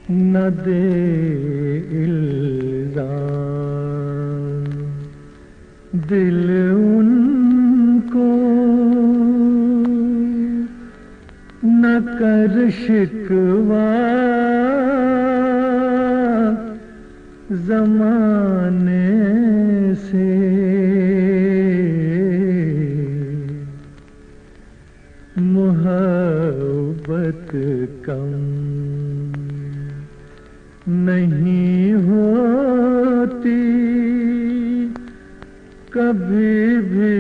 न दे इल्ज़ाम दिल उनको, न कर शिकवा ज़माने से। मोहब्बत कम नहीं होती कभी भी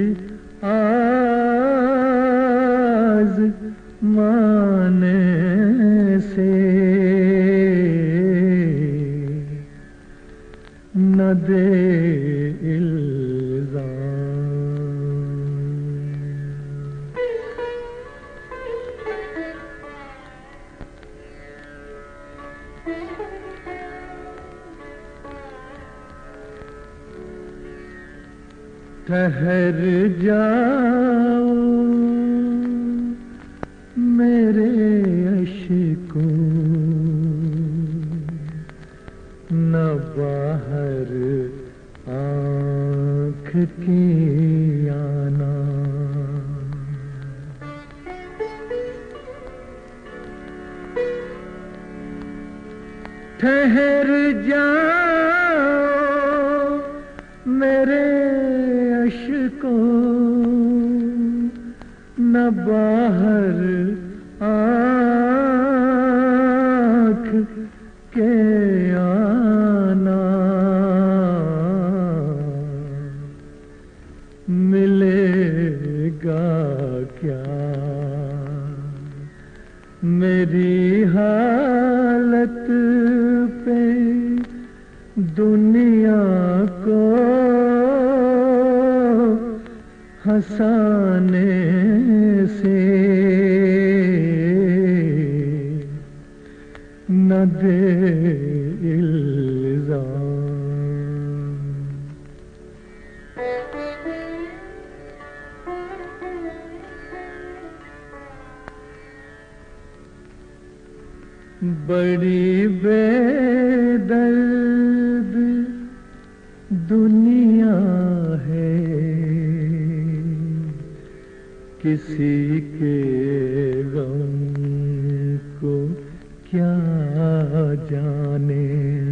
आज़माने से। न दे ठहर जाओ मेरे अश्कों, न बाहर आँख की आना। ठहर जाओ मेरे अश्कों, न बाहर आँख के आना। मिलेगा क्या मेरी हालत पे दुनिया को हंसाने से। न दे इल्ज़ाम। बड़ी बेदर्द दुनिया है, किसी के गम को क्या जाने।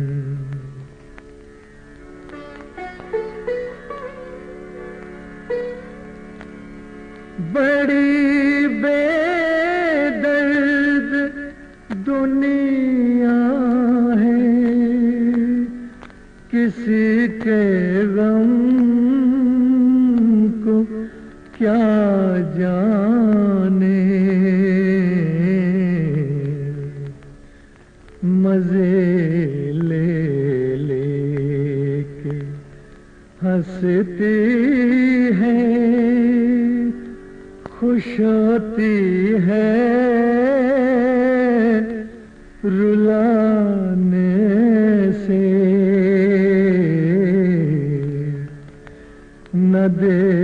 बड़ी बेदर्द दुनिया है, किसी के गम को क्या जाने। मजे ले लेके हंसती है, खुश होती है रुलाने से। न दे